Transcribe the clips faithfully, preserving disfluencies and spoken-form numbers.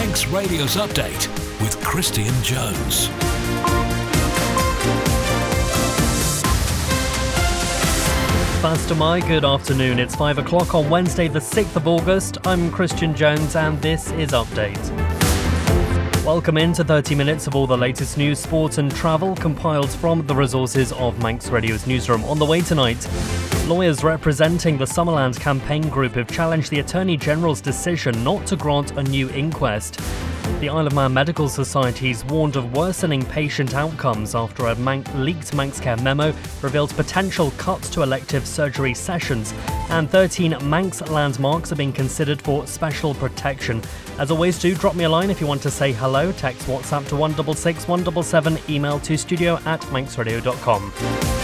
Manx Radio's Update with Christian Jones. Faster my good afternoon. It's five o'clock on Wednesday the sixth of August. I'm Christian Jones and this is Update. Welcome into thirty minutes of all the latest news, sport and travel compiled from the resources of Manx Radio's newsroom. On the way tonight, lawyers representing the Summerland campaign group have challenged the Attorney General's decision not to grant a new inquest. The Isle of Man Medical Society's warned of worsening patient outcomes after a Man- leaked Manxcare memo revealed potential cuts to elective surgery sessions, and thirteen Manx landmarks are being considered for special protection. As always, do drop me a line if you want to say hello. Text WhatsApp to one six six one seven seven, email to studio at manxradio dot com.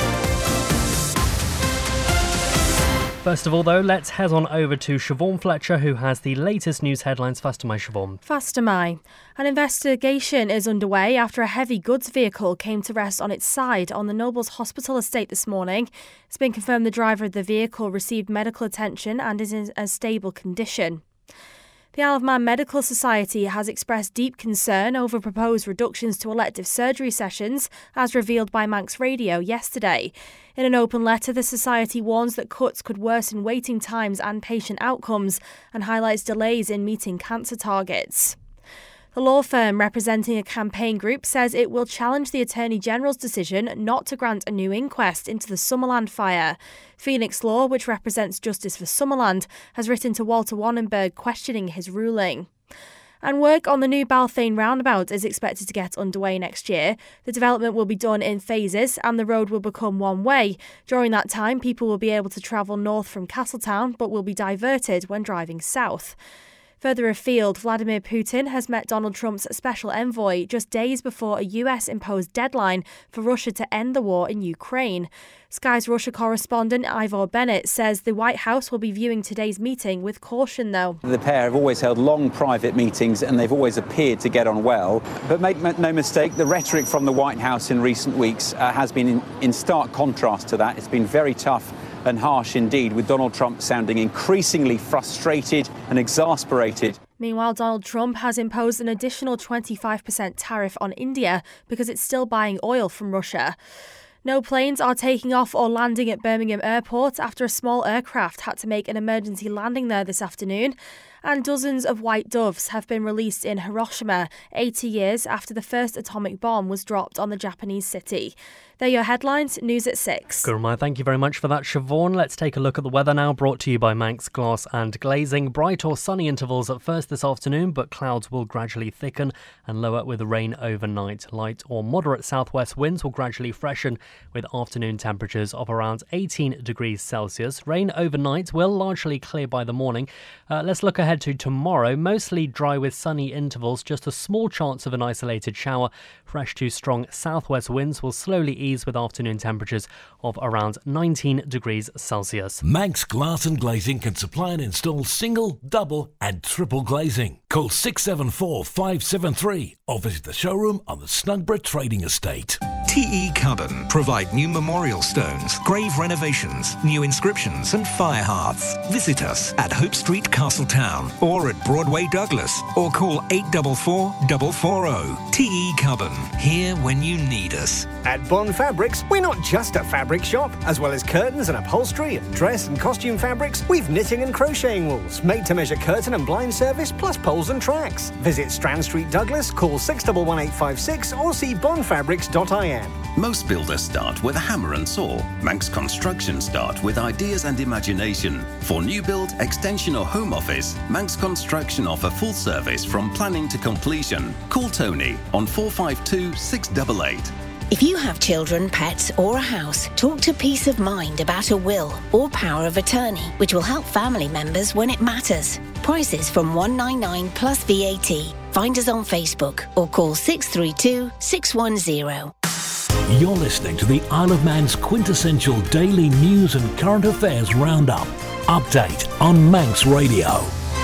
First of all, though, let's head on over to Siobhan Fletcher, who has the latest news headlines. Faster my, Siobhan. Faster my. An investigation is underway after a heavy goods vehicle came to rest on its side on the Nobles Hospital estate this morning. It's been confirmed the driver of the vehicle received medical attention and is in a stable condition. The Isle of Man Medical Society has expressed deep concern over proposed reductions to elective surgery sessions, as revealed by Manx Radio yesterday. In an open letter, the Society warns that cuts could worsen waiting times and patient outcomes and highlights delays in meeting cancer targets. The law firm representing a campaign group says it will challenge the Attorney General's decision not to grant a new inquest into the Summerland fire. Phoenix Law, which represents Justice for Summerland, has written to Walter Wannenberg questioning his ruling. And work on the new Balthain roundabout is expected to get underway next year. The development will be done in phases and the road will become one way. During that time, people will be able to travel north from Castletown but will be diverted when driving south. Further afield, Vladimir Putin has met Donald Trump's special envoy just days before a U S-imposed deadline for Russia to end the war in Ukraine. Sky's Russia correspondent Ivor Bennett says the White House will be viewing today's meeting with caution, though. The pair have always held long private meetings and they've always appeared to get on well. But make no mistake, the rhetoric from the White House in recent weeks uh, has been in, in stark contrast to that. It's been very tough and harsh indeed, with Donald Trump sounding increasingly frustrated and exasperated. Meanwhile, Donald Trump has imposed an additional twenty-five percent tariff on India because it's still buying oil from Russia. No planes are taking off or landing at Birmingham Airport after a small aircraft had to make an emergency landing there this afternoon. And dozens of white doves have been released in Hiroshima, eighty years after the first atomic bomb was dropped on the Japanese city. They're your headlines. News at six. Gurmai, thank you very much for that, Siobhan. Let's take a look at the weather now, brought to you by Manx Glass and Glazing. Bright or sunny intervals at first this afternoon, but clouds will gradually thicken and lower with rain overnight. Light or moderate southwest winds will gradually freshen with afternoon temperatures of around eighteen degrees Celsius. Rain overnight will largely clear by the morning. Uh, let's look ahead to tomorrow. Mostly dry with sunny intervals, just a small chance of an isolated shower. Fresh to strong southwest winds will slowly ease with afternoon temperatures of around nineteen degrees Celsius. Manx Glass and Glazing can supply and install single, double and triple glazing. Call six seven four, five seven three or visit the showroom on the Snugborough Trading Estate. T E Carbon provide new memorial stones, grave renovations, new inscriptions and fire hearths. Visit us at Hope Street, Castletown or at Broadway, Douglas, or call eight four four, four four zero. T E Carbon, here when you need us. At Bond Fabrics, we're not just a fabric shop. As well as curtains and upholstery and dress and costume fabrics, we've knitting and crocheting wools, made-to-measure curtain and blind service, plus poles and tracks. Visit Strand Street, Douglas, call six one one eight five six or see bond fabrics dot I N. Most builders start with a hammer and saw. Manx Construction start with ideas and imagination. For new build, extension or home office, Manx Construction offer full service from planning to completion. Call Tony on four five two, six eight eight. If you have children, pets or a house, talk to Peace of Mind about a will or power of attorney, which will help family members when it matters. Prices from one hundred ninety-nine pounds plus V A T. Find us on Facebook or call six three two, six one zero. You're listening to the Isle of Man's quintessential daily news and current affairs roundup. Update on Manx Radio.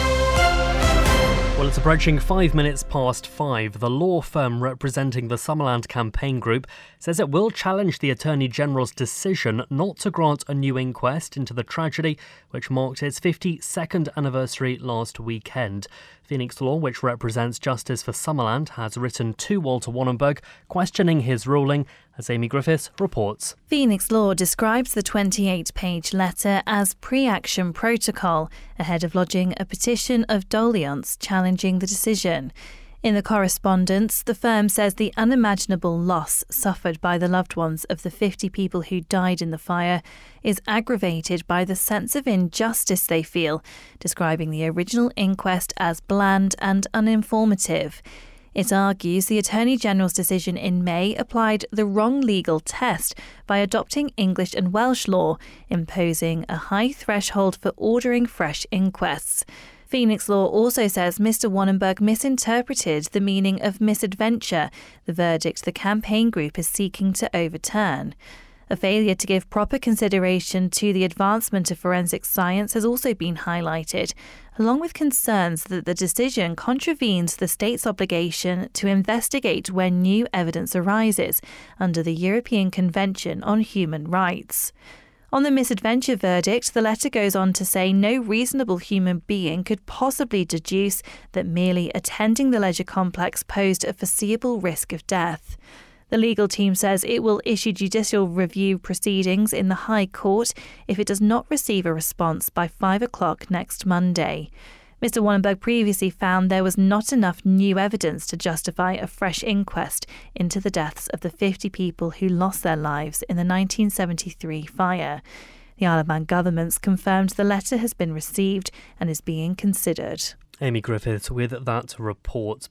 Well, it's approaching five minutes past five. The law firm representing the Summerland campaign group says it will challenge the Attorney General's decision not to grant a new inquest into the tragedy which marked its fifty-second anniversary last weekend. Phoenix Law, which represents Justice for Summerland, has written to Walter Wannenberg questioning his ruling, as Amy Griffiths reports. Phoenix Law describes the twenty-eight page letter as pre-action protocol ahead of lodging a petition of Doliance challenging the decision. In the correspondence, the firm says the unimaginable loss suffered by the loved ones of the fifty people who died in the fire is aggravated by the sense of injustice they feel, describing the original inquest as bland and uninformative. It argues the Attorney General's decision in May applied the wrong legal test by adopting English and Welsh law, imposing a high threshold for ordering fresh inquests. Phoenix Law also says Mister Wannenberg misinterpreted the meaning of misadventure, the verdict the campaign group is seeking to overturn. A failure to give proper consideration to the advancement of forensic science has also been highlighted, along with concerns that the decision contravenes the state's obligation to investigate when new evidence arises under the European Convention on Human Rights. On the misadventure verdict, the letter goes on to say no reasonable human being could possibly deduce that merely attending the leisure complex posed a foreseeable risk of death. The legal team says it will issue judicial review proceedings in the High Court if it does not receive a response by five o'clock next Monday. Mister Wannenberg previously found there was not enough new evidence to justify a fresh inquest into the deaths of the fifty people who lost their lives in the nineteen seventy-three fire. The Isle of Man government's confirmed the letter has been received and is being considered. Amy Griffiths with that report.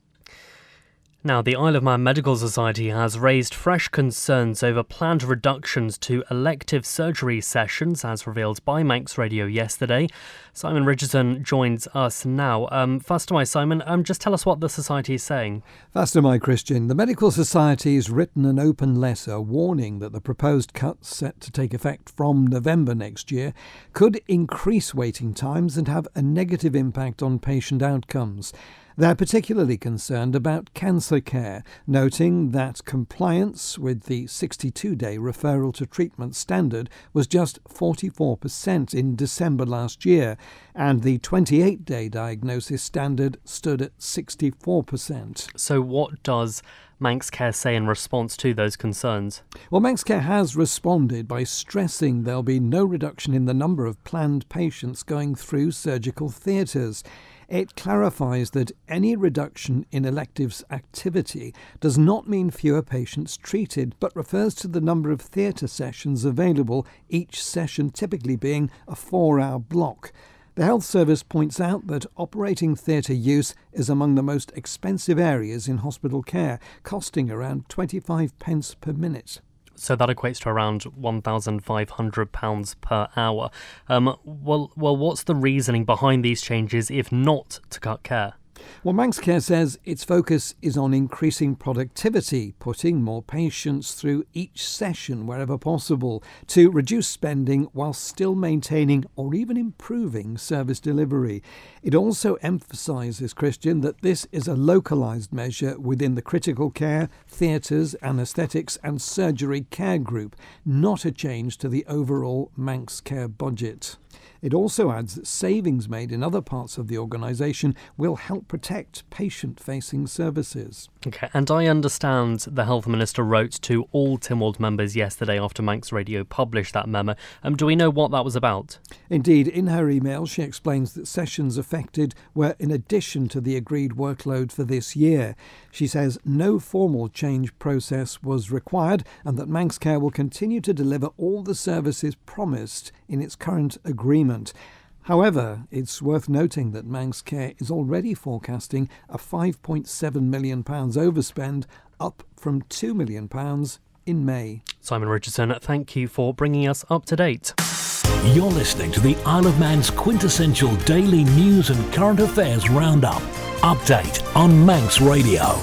Now, the Isle of Man Medical Society has raised fresh concerns over planned reductions to elective surgery sessions, as revealed by Manx Radio yesterday. Simon Richardson joins us now. Um, first of all, Simon, um, just tell us what the Society is saying. First of all, Christian, the Medical Society has written an open letter warning that the proposed cuts set to take effect from November next year could increase waiting times and have a negative impact on patient outcomes. They're particularly concerned about cancer care, noting that compliance with the sixty-two day referral to treatment standard was just forty-four percent in December last year, and the twenty-eight day diagnosis standard stood at sixty-four percent. So what does Manx Care say in response to those concerns? Well, Manx Care has responded by stressing there'll be no reduction in the number of planned patients going through surgical theatres. It clarifies that any reduction in electives activity does not mean fewer patients treated, but refers to the number of theatre sessions available, each session typically being a four-hour block. The Health Service points out that operating theatre use is among the most expensive areas in hospital care, costing around twenty-five pence per minute. So that equates to around one thousand five hundred pounds per hour. Um, well, well, what's the reasoning behind these changes if not to cut care? Well, Manx Care says its focus is on increasing productivity, putting more patients through each session wherever possible, to reduce spending while still maintaining or even improving service delivery. It also emphasises, Christian, that this is a localised measure within the critical care, theatres, anaesthetics and surgery care group, not a change to the overall Manx Care budget. It also adds that savings made in other parts of the organisation will help protect patient-facing services. OK, and I understand the Health Minister wrote to all Tynwald members yesterday after Manx Radio published that memo. Um, do we know what that was about? Indeed, in her email she explains that sessions affected were in addition to the agreed workload for this year. She says no formal change process was required and that Manx Care will continue to deliver all the services promised in its current agreement. However, it's worth noting that Manx Care is already forecasting a five point seven million pounds overspend, up from two million pounds in May. Simon Richardson, thank you for bringing us up to date. You're listening to the Isle of Man's quintessential daily news and current affairs roundup. Update on Manx Radio.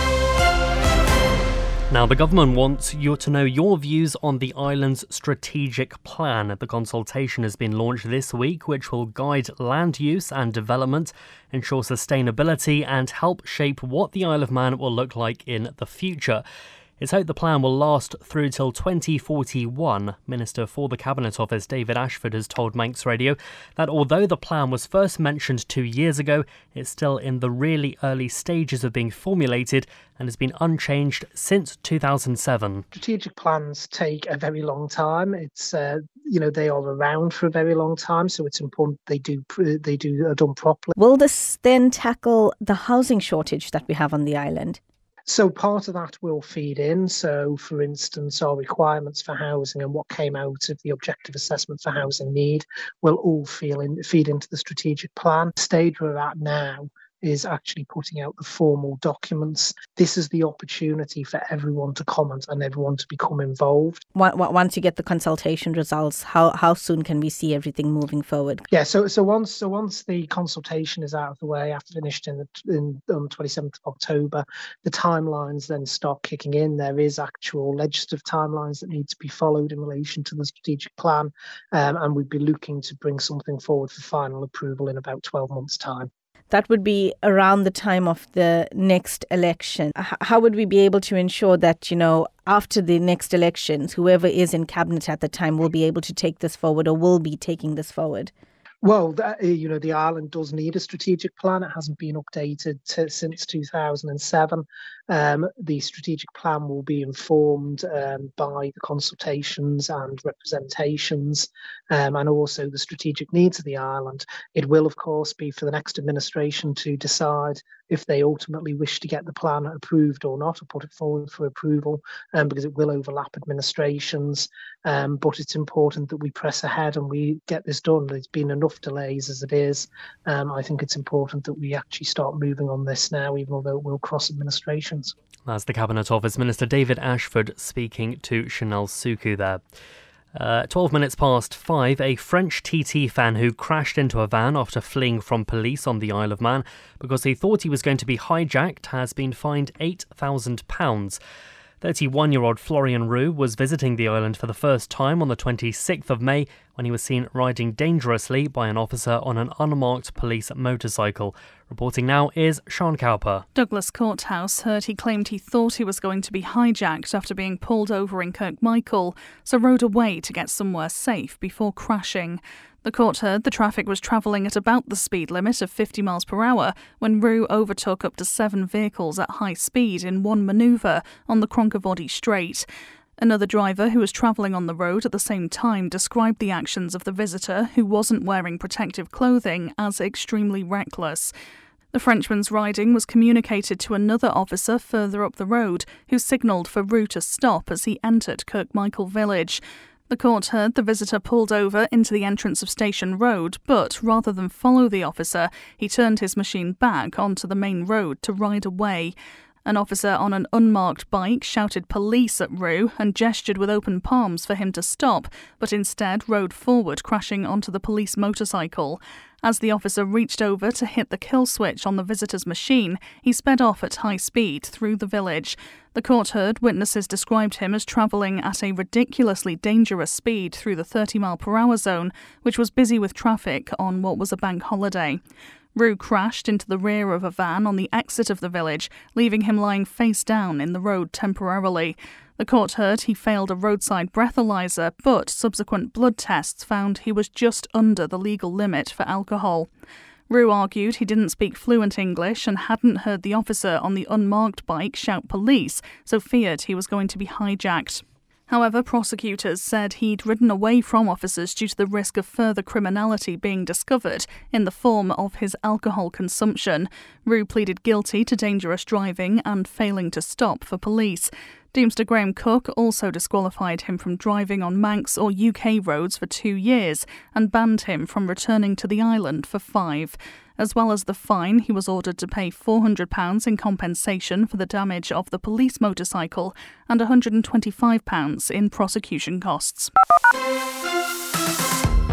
Now, the government wants you to know your views on the island's strategic plan. The consultation has been launched this week, which will guide land use and development, ensure sustainability and help shape what the Isle of Man will look like in the future. It's hoped the plan will last through till twenty forty-one. Minister for the Cabinet Office David Ashford has told Manx Radio that although the plan was first mentioned two years ago, it's still in the really early stages of being formulated and has been unchanged since two thousand seven. Strategic plans take a very long time. It's uh, you know they are around for a very long time, so it's important they do they do are done properly. Will this then tackle the housing shortage that we have on the island? So part of that will feed in. So, for instance, our requirements for housing and what came out of the objective assessment for housing need will all feel in, feed into the strategic plan. The stage we're at now is actually putting out the formal documents. This is the opportunity for everyone to comment and everyone to become involved. Once you get the consultation results, how, how soon can we see everything moving forward? Yeah, so so once so once the consultation is out of the way, after finished in the in on the twenty-seventh of October, the timelines then start kicking in. There is actual legislative timelines that need to be followed in relation to the strategic plan, um, and we'd be looking to bring something forward for final approval in about twelve months' time. That would be around the time of the next election. How would we be able to ensure that, you know, after the next elections, whoever is in cabinet at the time will be able to take this forward or will be taking this forward? Well, that, you know, the island does need a strategic plan. It hasn't been updated to, since two thousand seven. Um, the strategic plan will be informed um, by the consultations and representations um, and also the strategic needs of the island. It will, of course, be for the next administration to decide if they ultimately wish to get the plan approved or not, or put it forward for approval, um, because it will overlap administrations. Um, but it's important that we press ahead and we get this done. There's been enough delays as it is. Um, I think it's important that we actually start moving on this now, even though it will cross administrations. That's the Cabinet Office Minister David Ashford speaking to Chanel Suku there. Uh, twelve minutes past five, a French T T fan who crashed into a van after fleeing from police on the Isle of Man because he thought he was going to be hijacked has been fined eight thousand pounds. thirty-one-year-old Florian Roux was visiting the island for the first time on the twenty-sixth of May when he was seen riding dangerously by an officer on an unmarked police motorcycle. Reporting now is Sean Cowper. Douglas Courthouse heard he claimed he thought he was going to be hijacked after being pulled over in Kirkmichael, so rode away to get somewhere safe before crashing. The court heard the traffic was travelling at about the speed limit of fifty miles per hour when Roux overtook up to seven vehicles at high speed in one manoeuvre on the Cronkervoddy Strait. Another driver who was travelling on the road at the same time described the actions of the visitor, who wasn't wearing protective clothing, as extremely reckless. The Frenchman's riding was communicated to another officer further up the road, who signalled for Roux to stop as he entered Kirkmichael village. The court heard the visitor pulled over into the entrance of Station Road, but rather than follow the officer, he turned his machine back onto the main road to ride away. An officer on an unmarked bike shouted police at Roux and gestured with open palms for him to stop, but instead rode forward, crashing onto the police motorcycle. As the officer reached over to hit the kill switch on the visitor's machine, he sped off at high speed through the village. The court heard witnesses described him as travelling at a ridiculously dangerous speed through the thirty mile per hour zone, which was busy with traffic on what was a bank holiday. Roux crashed into the rear of a van on the exit of the village, leaving him lying face down in the road temporarily. The court heard he failed a roadside breathalyser, but subsequent blood tests found he was just under the legal limit for alcohol. Roux argued he didn't speak fluent English and hadn't heard the officer on the unmarked bike shout police, so feared he was going to be hijacked. However, prosecutors said he'd ridden away from officers due to the risk of further criminality being discovered in the form of his alcohol consumption. Roux pleaded guilty to dangerous driving and failing to stop for police. Deemster Graham Cook also disqualified him from driving on Manx or U K roads for two years and banned him from returning to the island for five. As well as the fine, he was ordered to pay four hundred pounds in compensation for the damage of the police motorcycle and one hundred twenty-five pounds in prosecution costs.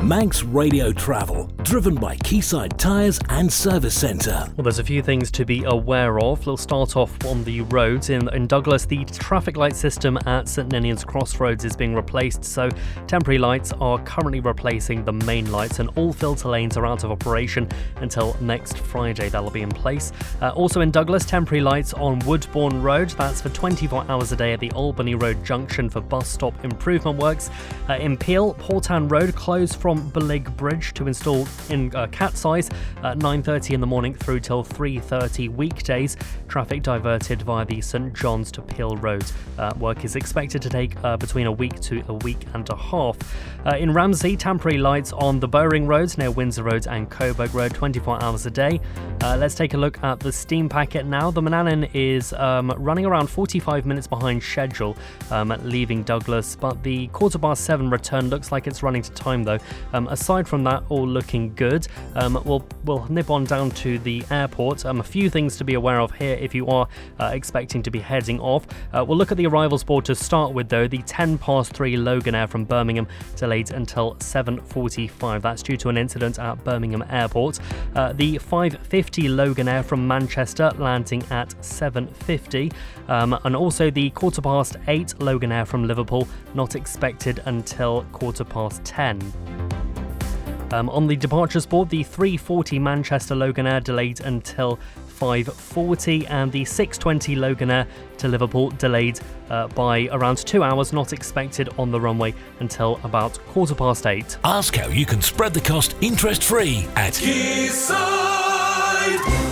Manx Radio Travel, driven by Quayside Tyres and Service Centre. Well, there's a few things to be aware of. We'll start off on the roads. In, in Douglas, the traffic light system at St Ninian's Crossroads is being replaced, so temporary lights are currently replacing the main lights, and all filter lanes are out of operation until next Friday. That'll be in place. Uh, also in Douglas, temporary lights on Woodbourne Road. That's for twenty-four hours a day at the Albany Road junction for bus stop improvement works. Uh, in Peel, Portan Road closed from Belig Bridge to install in uh, cat size at nine thirty in the morning through till three thirty weekdays. Traffic diverted via the St John's to Peel Road. Uh, work is expected to take uh, between a week to a week and a half. Uh, in Ramsey, temporary lights on the Bowring Road near Windsor Road and Coburg Road, twenty-four hours a day. Uh, let's take a look at the steam packet now. The Manannan is um, running around forty-five minutes behind schedule, um, leaving Douglas, but the quarter past seven return looks like it's running to time though. Um, aside from that, all looking good. Um, we'll we'll nip on down to the airport. Um, a few things to be aware of here if you are uh, expecting to be heading off. Uh, we'll look at the arrivals board to start with though. The ten past three Loganair from Birmingham delayed until seven forty-five. That's due to an incident at Birmingham Airport. Uh, the five fifty Loganair from Manchester landing at seven fifty. Um, and also the quarter past eight Loganair from Liverpool not expected until quarter past ten. Um, on the departures board, the three forty Manchester Loganair delayed until five forty, and the six twenty Loganair to Liverpool delayed uh, by around two hours, not expected on the runway until about quarter past eight. Ask how you can spread the cost interest-free at Quayside.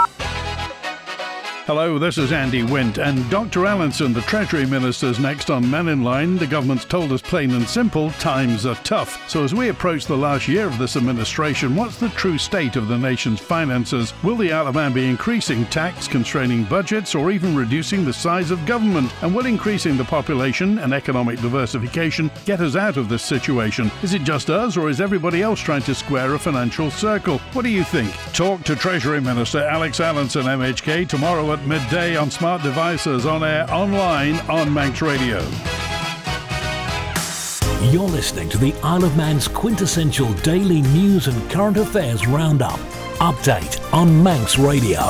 Hello, this is Andy Wint, and Doctor Allinson, the Treasury Minister's next on Man in Line. The government's told us plain and simple, times are tough. So as we approach the last year of this administration, what's the true state of the nation's finances? Will the Outlaw be increasing tax, constraining budgets, or even reducing the size of government? And will increasing the population and economic diversification get us out of this situation? Is it just us, or is everybody else trying to square a financial circle? What do you think? Talk to Treasury Minister Alex Allinson, M H K, tomorrow at midday on smart devices, on air, online, on Manx Radio. You're listening to the Isle of Man's quintessential daily news and current affairs roundup. Update on Manx Radio.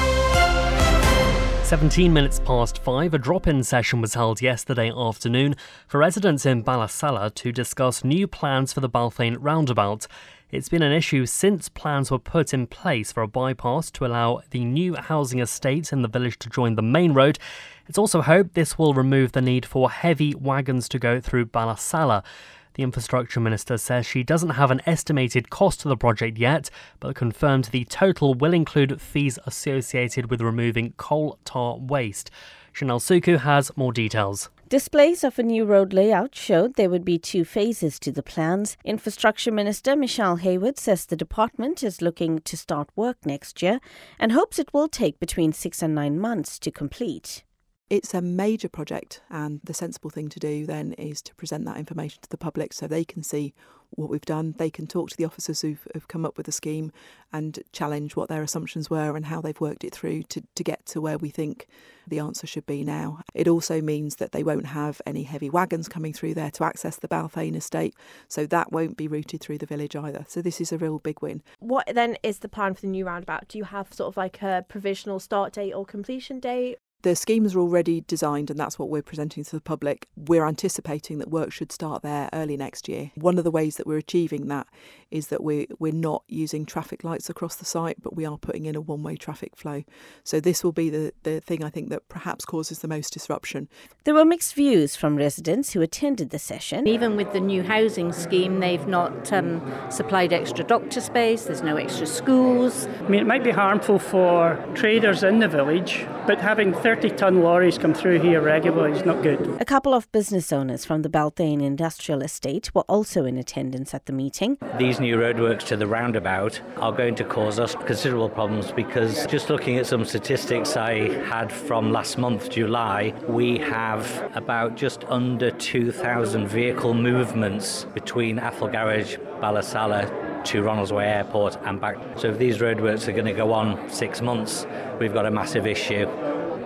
seventeen minutes past five, a drop-in session was held yesterday afternoon for residents in Ballasalla to discuss new plans for the Balfane roundabout. It's been an issue since plans were put in place for a bypass to allow the new housing estate in the village to join the main road. It's also hoped this will remove the need for heavy wagons to go through Ballasalla. The Infrastructure Minister says she doesn't have an estimated cost to the project yet, but confirmed the total will include fees associated with removing coal tar waste. Chanel Suku has more details. Displays of a new road layout showed there would be two phases to the plans. Infrastructure Minister Michelle Hayward says the department is looking to start work next year and hopes it will take between six and nine months to complete. It's a major project, and the sensible thing to do then is to present that information to the public so they can see what we've done. They can talk to the officers who've, who've come up with the scheme and challenge what their assumptions were and how they've worked it through to, to get to where we think the answer should be now. It also means that they won't have any heavy wagons coming through there to access the Balfane estate, so that won't be routed through the village either. So this is a real big win. What then is the plan for the new roundabout? Do you have sort of like a provisional start date or completion date? The schemes are already designed, and that's what we're presenting to the public. We're anticipating that work should start there early next year. One of the ways that we're achieving that is that we're, we're not using traffic lights across the site, but we are putting in a one-way traffic flow. So this will be the, the thing I think that perhaps causes the most disruption. There were mixed views from residents who attended the session. Even with the new housing scheme, they've not um, supplied extra doctor space, there's no extra schools. I mean, it might be harmful for traders in the village, but having thirty-tonne lorries come through here regularly is not good. A couple of business owners from the Balfane Industrial Estate were also in attendance at the meeting. These new roadworks to the roundabout are going to cause us considerable problems because just looking at some statistics I had from last month, July, we have about just under two thousand vehicle movements between Athol Garage, Ballasalla to Ronaldsway Airport and back. So if these roadworks are going to go on six months, we've got a massive issue.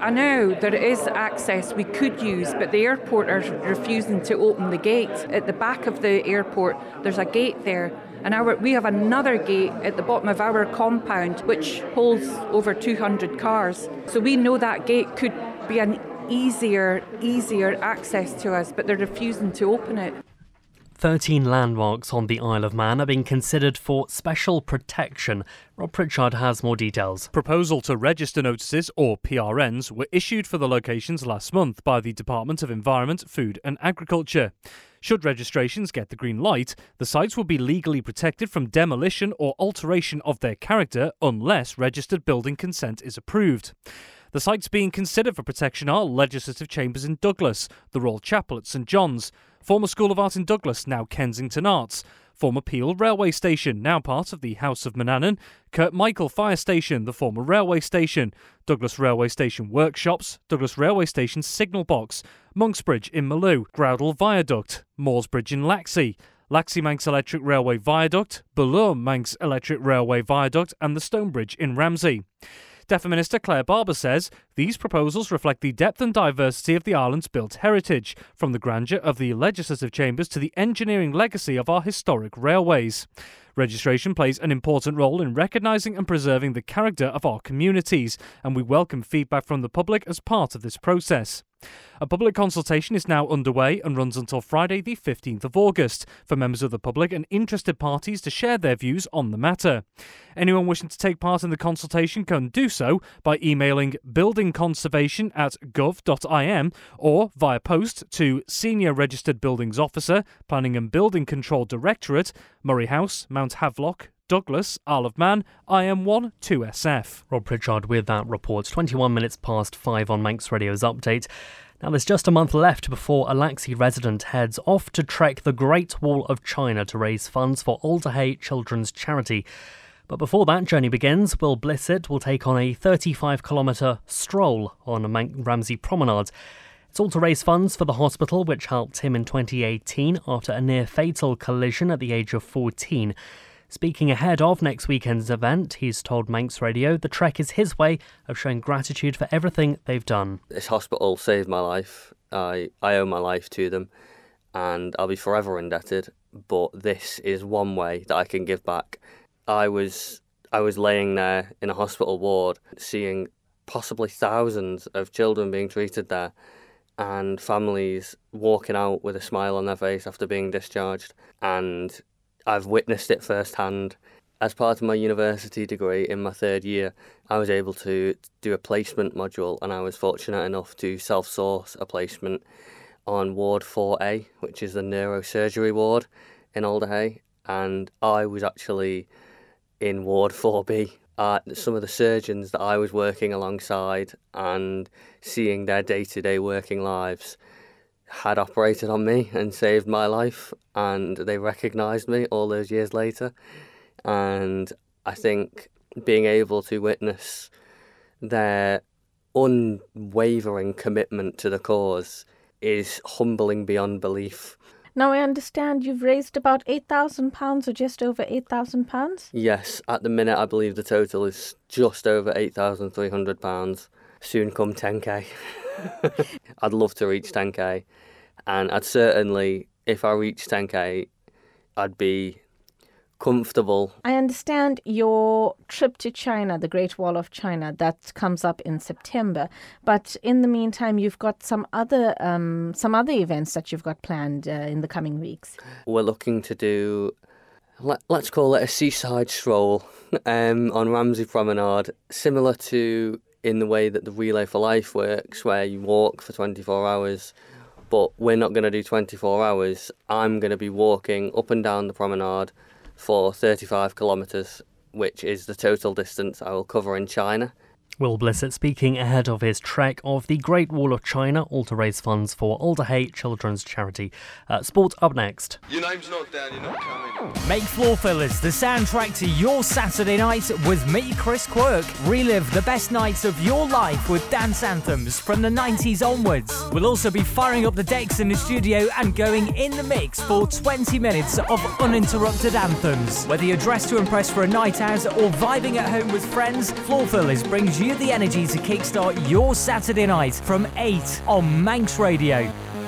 I know there is access we could use, but the airport are refusing to open the gate. At the back of the airport, there's a gate there. And our, we have another gate at the bottom of our compound which holds over two hundred cars. So we know that gate could be an easier, easier access to us, but they're refusing to open it. thirteen landmarks on the Isle of Man are being considered for special protection. Rob Pritchard has more details. Proposal to register notices, or P R Ns, were issued for the locations last month by the Department of Environment, Food and Agriculture. Should registrations get the green light, the sites will be legally protected from demolition or alteration of their character unless registered building consent is approved. The sites being considered for protection are Legislative Chambers in Douglas, the Royal Chapel at St John's, former School of Art in Douglas, now Kensington Arts, former Peel Railway Station, now part of the House of Manannan, Kirkmichael Fire Station, the former railway station, Douglas Railway Station Workshops, Douglas Railway Station Signal Box, Monksbridge in Maloo, Groudle Viaduct, Moorsbridge in Laxey, Laxey Manx Electric Railway Viaduct, Bullure Manx Electric Railway Viaduct and the Stonebridge in Ramsey. DEFRA Minister Claire Barber says these proposals reflect the depth and diversity of the island's built heritage, from the grandeur of the legislative chambers to the engineering legacy of our historic railways. Registration plays an important role in recognising and preserving the character of our communities, and we welcome feedback from the public as part of this process. A public consultation is now underway and runs until Friday the fifteenth of August for members of the public and interested parties to share their views on the matter. Anyone wishing to take part in the consultation can do so by emailing buildingconservation at gov dot I M or via post to Senior Registered Buildings Officer, Planning and Building Control Directorate, Murray House, Mount Havelock, Douglas, Isle of Man, I M one two S F. Rob Pritchard with that report. twenty-one minutes past five on Manx Radio's Update. Now there's just a month left before a Laxey resident heads off to trek the Great Wall of China to raise funds for Alder Hey Children's Charity. But before that journey begins, Will Blissett will take on a thirty-five kilometre stroll on Ramsey Promenade. It's all to raise funds for the hospital, which helped him in twenty eighteen after a near-fatal collision at the age of fourteen. Speaking ahead of next weekend's event, he's told Manx Radio the trek is his way of showing gratitude for everything they've done. This hospital saved my life. I, I owe my life to them and I'll be forever indebted, but this is one way that I can give back. I was I was laying there in a hospital ward seeing possibly thousands of children being treated there and families walking out with a smile on their face after being discharged, and I've witnessed it firsthand. As part of my university degree in my third year, I was able to do a placement module and I was fortunate enough to self-source a placement on Ward four A, which is the neurosurgery ward in Alder Hey, and I was actually in Ward four B. Uh, some of the surgeons that I was working alongside and seeing their day-to-day working lives had operated on me and saved my life, and they recognised me all those years later. And I think being able to witness their unwavering commitment to the cause is humbling beyond belief. Now I understand you've raised about eight thousand pounds or just over eight thousand pounds? Yes, at the minute I believe the total is just over eight thousand three hundred pounds. Soon come ten K. I'd love to reach ten K, and I'd certainly, if I reach ten K, I'd be comfortable. I understand your trip to China, the Great Wall of China, that comes up in September. But in the meantime, you've got some other um, some other events that you've got planned uh, in the coming weeks. We're looking to do, let, let's call it a seaside stroll um, on Ramsey Promenade, similar to in the way that the Relay for Life works, where you walk for twenty-four hours. But we're not going to do twenty-four hours. I'm going to be walking up and down the promenade for thirty-five kilometres, which is the total distance I will cover in China. Will Blissett speaking ahead of his trek of the Great Wall of China, all to raise funds for Alder Hey Children's Charity. Uh, sport up next. Your name's not down, you're not coming. Make Floor Fillers the soundtrack to your Saturday night with me, Chris Quirk. Relive the best nights of your life with dance anthems from the nineties onwards. We'll also be firing up the decks in the studio and going in the mix for twenty minutes of uninterrupted anthems. Whether you're dressed to impress for a night out or vibing at home with friends, Floor Fillers brings you you have the energy to kickstart your Saturday night from eight on Manx Radio.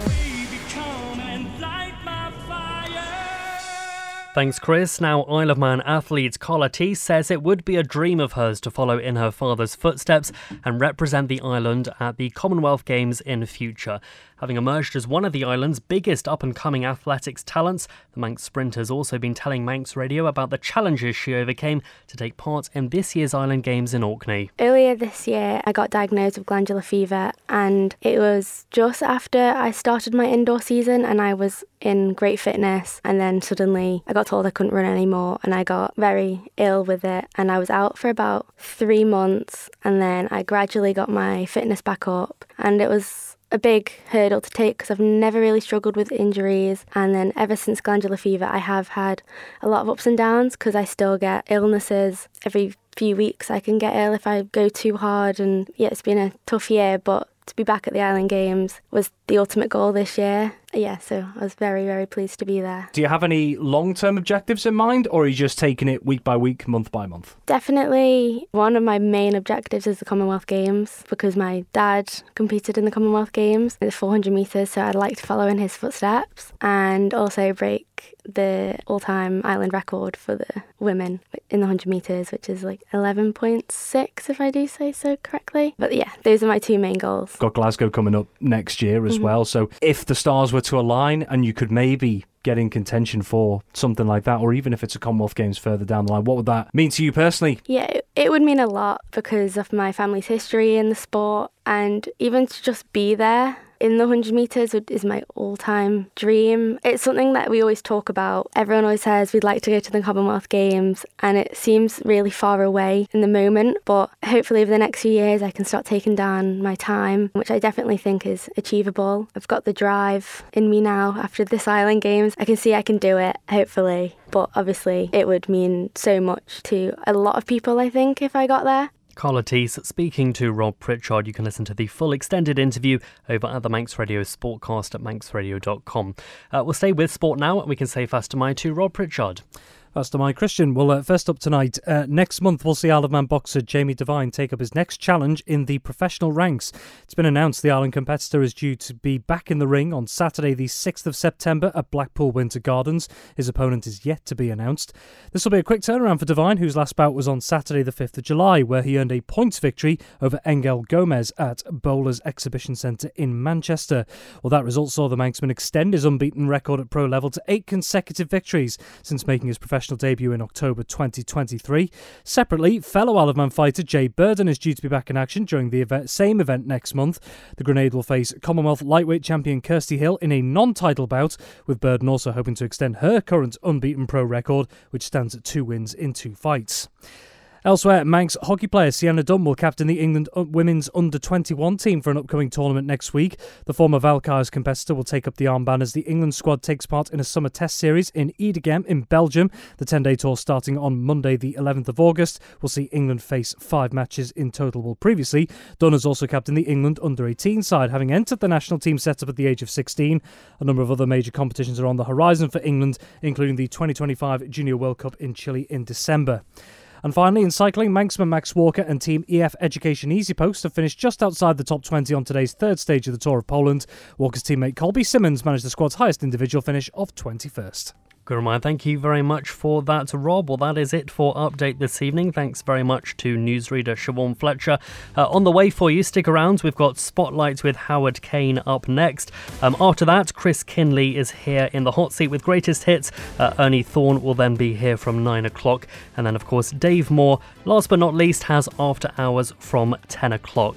Thanks, Chris. Now, Isle of Man athlete Carla Tees says it would be a dream of hers to follow in her father's footsteps and represent the island at the Commonwealth Games in future. Having emerged as one of the island's biggest up-and-coming athletics talents, the Manx sprinter has also been telling Manx Radio about the challenges she overcame to take part in this year's Island Games in Orkney. Earlier this year, I got diagnosed with glandular fever, and it was just after I started my indoor season and I was in great fitness, and then suddenly I got told I couldn't run anymore and I got very ill with it, and I was out for about three months and then I gradually got my fitness back up, and it was a big hurdle to take because I've never really struggled with injuries, and then ever since glandular fever I have had a lot of ups and downs because I still get illnesses. Every few weeks I can get ill if I go too hard, and yeah, it's been a tough year, but to be back at the Island Games was the ultimate goal this year. Yeah, so I was very, very pleased to be there. Do you have any long-term objectives in mind, or are you just taking it week by week, month by month? Definitely one of my main objectives is the Commonwealth Games, because my dad competed in the Commonwealth Games in the four hundred metres, so I'd like to follow in his footsteps and also break the all-time island record for the women in the one hundred metres, which is like eleven point six, if I do say so correctly. But yeah, those are my two main goals. Got Glasgow coming up next year as Mhm. well, so if the stars were to align and you could maybe get in contention for something like that, or even if it's a Commonwealth Games further down the line, what would that mean to you personally? Yeah, it- it would mean a lot because of my family's history in the sport, and even to just be there in the one hundred metres would- is my all-time dream. It's something that we always talk about. Everyone always says we'd like to go to the Commonwealth Games, and it seems really far away in the moment, but hopefully over the next few years I can start taking down my time, which I definitely think is achievable. I've got the drive in me now after this Island Games. I can see I can do it, hopefully, but obviously it would mean so much to a lot of people, I think, if I got there. Carla Tees speaking to Rob Pritchard. You can listen to the full extended interview over at the Manx Radio Sportcast at manx radio dot com. Uh, we'll stay with sport now. We can say fast to my to Rob Pritchard. That's to my Christian. Well, uh, first up tonight, uh, next month we'll see Isle of Man boxer Jamie Devine take up his next challenge in the professional ranks. It's been announced the Ireland competitor is due to be back in the ring on Saturday the sixth of September at Blackpool Winter Gardens. His opponent is yet to be announced. This will be a quick turnaround for Devine, whose last bout was on Saturday the fifth of July, where he earned a points victory over Engel Gomez at Bowlers Exhibition Centre in Manchester. Well, that result saw the Manxman extend his unbeaten record at pro level to eight consecutive victories since making his professional debut in October twenty twenty-three. Separately, fellow Isle of Man fighter Jay Burden is due to be back in action during the event, same event next month. The Grenade will face Commonwealth lightweight champion Kirsty Hill in a non-title bout, with Burden also hoping to extend her current unbeaten pro record, which stands at two wins in two fights. Elsewhere, Manx hockey player Sienna Dunn will captain the England women's under twenty-one team for an upcoming tournament next week. The former Valkyries competitor will take up the armband as the England squad takes part in a summer test series in Edegem in Belgium. The ten-day tour starting on Monday the eleventh of August will see England face five matches in total. Well, previously, Dunn has also captained the England under eighteen side, having entered the national team setup at the age of sixteen. A number of other major competitions are on the horizon for England, including the twenty twenty-five Junior World Cup in Chile in December. And finally, in cycling, Manxman Max Walker and Team E F Education Easy Post have finished just outside the top twenty on today's third stage of the Tour of Poland. Walker's teammate Colby Simmons managed the squad's highest individual finish of twenty-first. Good reminder. Thank you very much for that, Rob. Well, that is it for Update this evening. Thanks very much to newsreader Siobhan Fletcher. Uh, on the way for you, stick around. We've got Spotlight with Howard Kane up next. Um, after that, Chris Kinley is here in the hot seat with Greatest Hits. Uh, Ernie Thorne will then be here from nine o'clock. And then, of course, Dave Moore, last but not least, has After Hours from ten o'clock.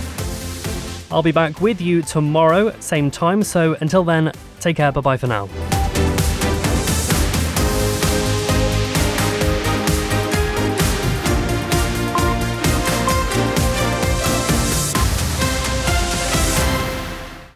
I'll be back with you tomorrow, same time. So until then, take care. Bye-bye for now.